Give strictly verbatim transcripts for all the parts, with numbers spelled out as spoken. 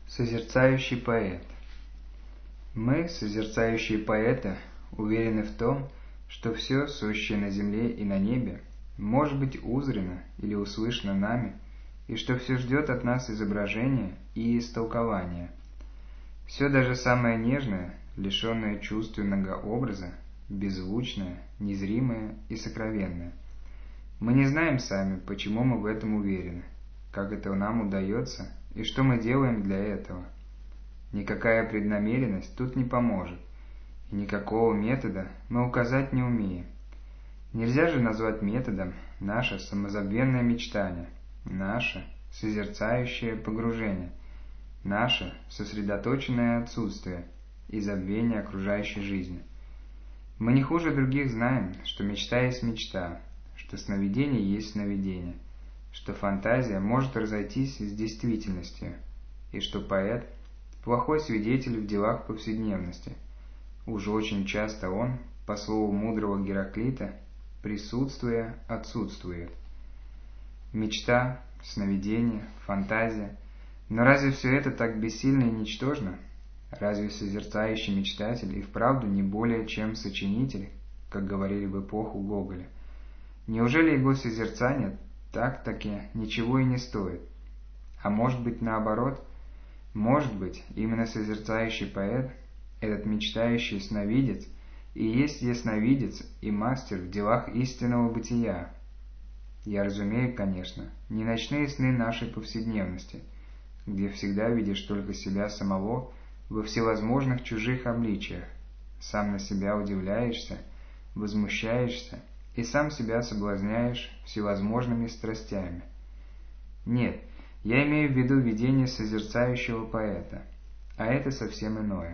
Созерцающий поэт. Мы, созерцающие поэты, уверены в том, что все, сущее на земле и на небе, может быть узрено или услышано нами, и что все ждет от нас изображения и истолкования. Все, даже самое нежное, лишенное чувственного образа, беззвучное, незримое и сокровенное. Мы не знаем сами, почему мы в этом уверены, как это нам удается и что мы делаем для этого. Никакая преднамеренность тут не поможет, и никакого метода мы указать не умеем. Нельзя же назвать методом наше самозабвенное мечтание, наше созерцающее погружение, наше сосредоточенное отсутствие и забвение окружающей жизни. Мы не хуже других знаем, что мечта есть мечта, что сновидение есть сновидение, что фантазия может разойтись с действительностью, и что поэт – плохой свидетель в делах повседневности. Уж очень часто он, по слову мудрого Гераклита, присутствуя, отсутствует. Мечта, сновидение, фантазия. Но разве все это так бессильно и ничтожно? Разве созерцающий мечтатель и вправду не более чем сочинитель, как говорили в эпоху Гоголя? Неужели его созерцание так-таки ничего и не стоит? А может быть, наоборот? Может быть, именно созерцающий поэт, этот мечтающий сновидец, и есть ясновидец и мастер в делах истинного бытия? Я разумею, конечно, не ночные сны нашей повседневности, где всегда видишь только себя самого во всевозможных чужих обличиях, сам на себя удивляешься, возмущаешься и сам себя соблазняешь всевозможными страстями. Нет, я имею в виду видение созерцающего поэта, а это совсем иное.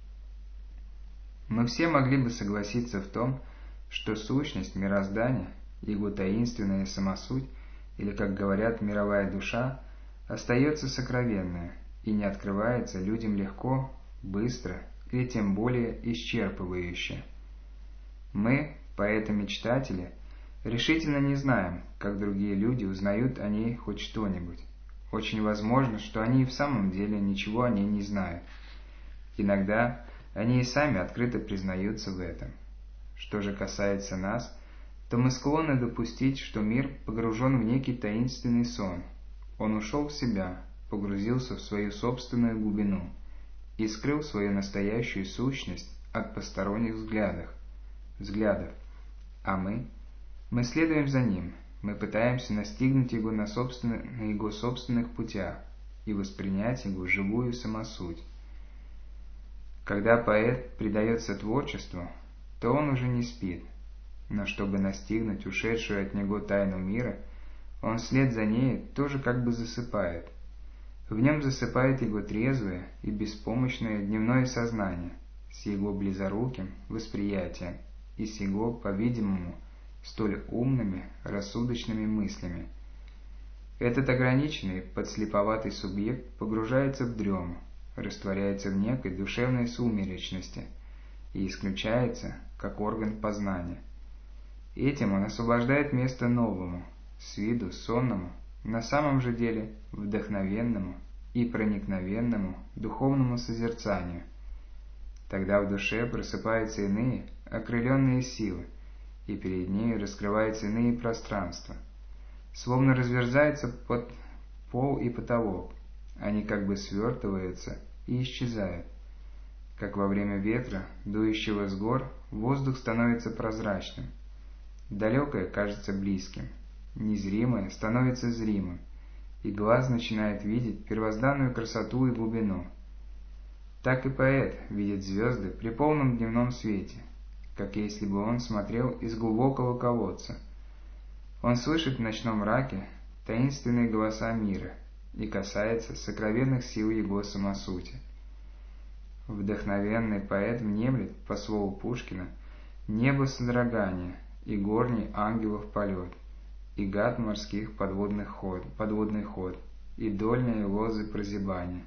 Мы все могли бы согласиться в том, что сущность мироздания, его таинственная самосуть, или, как говорят, мировая душа, остается сокровенная и не открывается людям легко, быстро или тем более исчерпывающе. Мы, поэты-мечтатели, решительно не знаем, как другие люди узнают о ней хоть что-нибудь. Очень возможно, что они и в самом деле ничего о ней не знают. Иногда они и сами открыто признаются в этом. Что же касается нас, то мы склонны допустить, что мир погружен в некий таинственный сон. Он ушел в себя, погрузился в свою собственную глубину и скрыл свою настоящую сущность от посторонних взглядов. взглядов. А мы? Мы следуем за ним, мы пытаемся настигнуть его на, на его собственных путях и воспринять его живую самосуть. Когда поэт предается творчеству, то он уже не спит, но чтобы настигнуть ушедшую от него тайну мира, он вслед за ней тоже как бы засыпает. В нем засыпает его трезвое и беспомощное дневное сознание с его близоруким восприятием и с его, по-видимому, столь умными, рассудочными мыслями. Этот ограниченный, подслеповатый субъект погружается в дрему, растворяется в некой душевной сумеречности и исключается, как орган познания. Этим он освобождает место новому, с виду сонному, на самом же деле вдохновенному и проникновенному духовному созерцанию. Тогда в душе просыпаются иные, окрыленные силы, и перед ней раскрываются иные пространства. Словно разверзается под пол и потолок, они как бы свертываются и исчезают. Как во время ветра, дующего с гор, воздух становится прозрачным. Далекое кажется близким, незримое становится зримым, и глаз начинает видеть первозданную красоту и глубину. Так и поэт видит звезды при полном дневном свете, как если бы он смотрел из глубокого колодца. Он слышит в ночном мраке таинственные голоса мира и касается сокровенных сил его самосути. Вдохновенный поэт внемлет, по слову Пушкина, небо содрогания и горний ангелов полет, и гад морских подводных ход, подводный ход, и дольные лозы прозябания.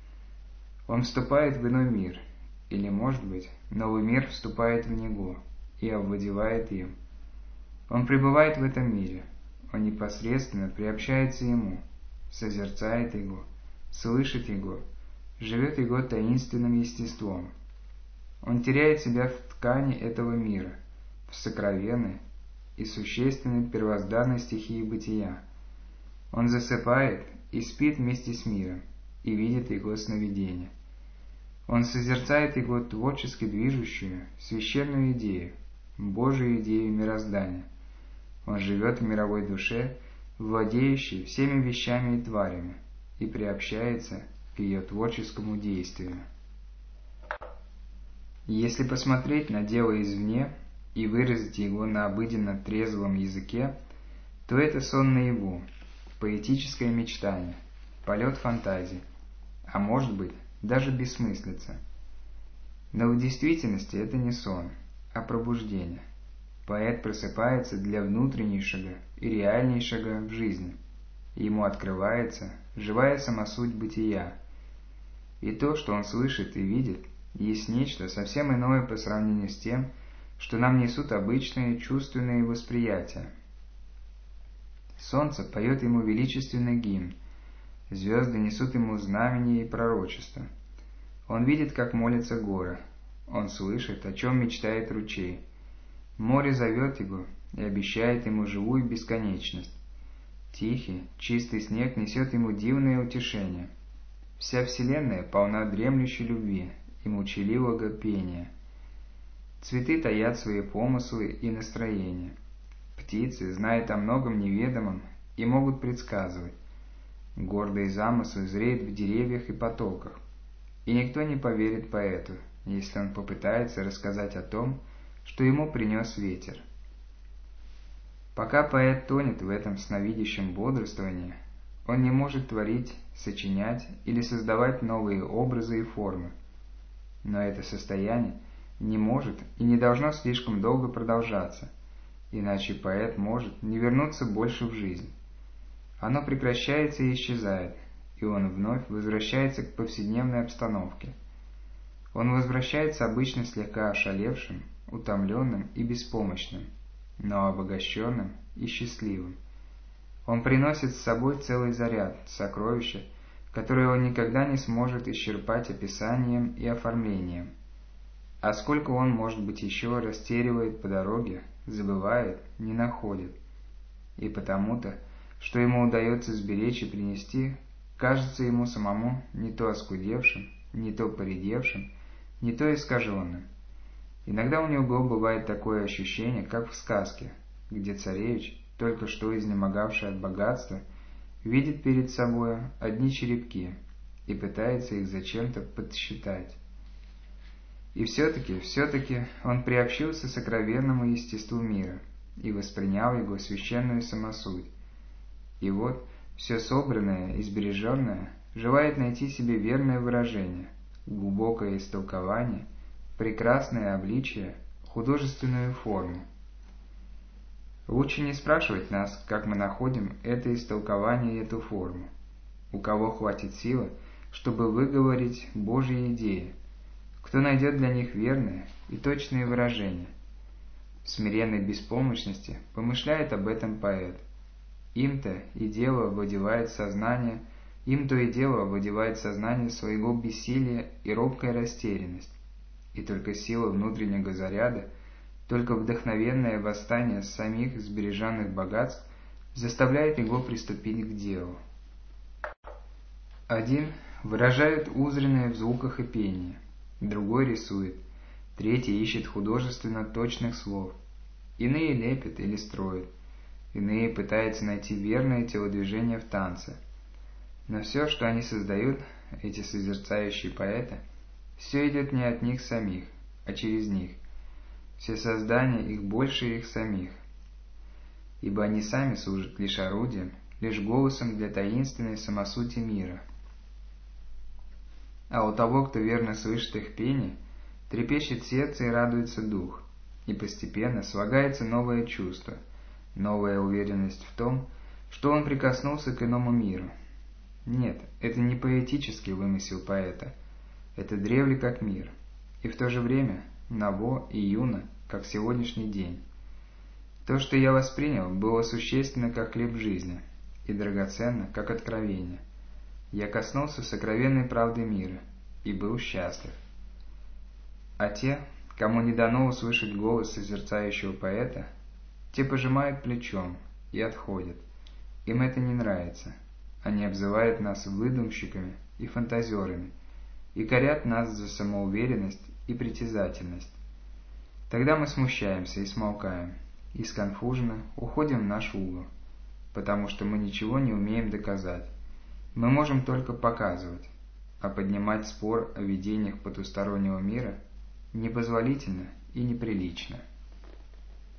Он вступает в иной мир, или, может быть, новый мир вступает в него и овладевает им. Он пребывает в этом мире, он непосредственно приобщается ему, созерцает его, слышит его, живет его таинственным естеством. Он теряет себя в ткани этого мира, в сокровенной и существенной первозданной стихии бытия. Он засыпает и спит вместе с миром, и видит его сновидения. Он созерцает его творчески движущую, священную идею, Божию идею мироздания. Он живет в мировой душе, владеющей всеми вещами и тварями, и приобщается к ее творческому действию. Если посмотреть на дело извне и выразить его на обыденно трезвом языке, то это сон наяву, поэтическое мечтание, полет фантазии, а может быть, даже бессмыслица. Но в действительности это не сон, а пробуждение. Поэт просыпается для внутреннейшего и реальнейшего в жизни. Ему открывается живая самосуть бытия. И то, что он слышит и видит, есть нечто совсем иное по сравнению с тем, что нам несут обычные чувственные восприятия. Солнце поет ему величественный гимн, звезды несут ему знамения и пророчества. Он видит, как молятся горы, он слышит, о чем мечтает ручей. Море зовет его и обещает ему живую бесконечность. Тихий, чистый снег несет ему дивное утешение. Вся вселенная полна дремлющей любви и молчаливого пения. Цветы таят свои помыслы и настроения. Птицы знают о многом неведомом и могут предсказывать. Гордые замыслы зреют в деревьях и потоках. И никто не поверит поэту, если он попытается рассказать о том, что ему принес ветер. Пока поэт тонет в этом сновидящем бодрствовании, он не может творить, сочинять или создавать новые образы и формы. Но это состояние не может и не должно слишком долго продолжаться, иначе поэт может не вернуться больше в жизнь. Оно прекращается и исчезает, и он вновь возвращается к повседневной обстановке. Он возвращается обычно слегка ошалевшим, утомленным и беспомощным, но обогащенным и счастливым. Он приносит с собой целый заряд, сокровища, которые он никогда не сможет исчерпать описанием и оформлением. А сколько он, может быть, еще растеривает по дороге, забывает, не находит. И потому-то, что ему удается сберечь и принести, кажется ему самому не то оскудевшим, не то поредевшим, не то искаженным. Иногда у него бывает такое ощущение, как в сказке, где царевич, только что изнемогавший от богатства, видит перед собой одни черепки и пытается их зачем-то подсчитать. И все-таки, все-таки он приобщился к сокровенному естеству мира и воспринял его священную самосуть. И вот все собранное и сбереженное желает найти себе верное выражение, глубокое истолкование, прекрасное обличие, художественную форму. Лучше не спрашивать нас, как мы находим это истолкование и эту форму. У кого хватит силы, чтобы выговорить Божьи идеи, кто найдет для них верные и точные выражения. В смиренной беспомощности помышляет об этом поэт. Им-то и дело овладевает сознание, им то и дело овладевает сознание своего бессилия и робкая растерянность. И только сила внутреннего заряда, только вдохновенное восстание самих сбереженных богатств заставляет его приступить к делу. Один выражает узренное в звуках и пении, другой рисует, третий ищет художественно точных слов, иные лепят или строят, иные пытаются найти верное телодвижение в танце. Но все, что они создают, эти созерцающие поэты, все идет не от них самих, а через них. Все создания их больше их самих, ибо они сами служат лишь орудием, лишь голосом для таинственной самосути мира. А у того, кто верно слышит их пение, трепещет сердце и радуется дух, и постепенно слагается новое чувство, новая уверенность в том, что он прикоснулся к иному миру. Нет, это не поэтический вымысел поэта, это древле как мир, и в то же время ново и юно, как сегодняшний день. То, что я воспринял, было существенно, как хлеб жизни, и драгоценно, как откровение. Я коснулся сокровенной правды мира, и был счастлив. А те, кому не дано услышать голос созерцающего поэта, те пожимают плечом и отходят. Им это не нравится. Они обзывают нас выдумщиками и фантазерами и корят нас за самоуверенность и притязательность. Тогда мы смущаемся и смолкаем, и сконфуженно уходим в наш угол, потому что мы ничего не умеем доказать. Мы можем только показывать, а поднимать спор о видениях потустороннего мира непозволительно и неприлично.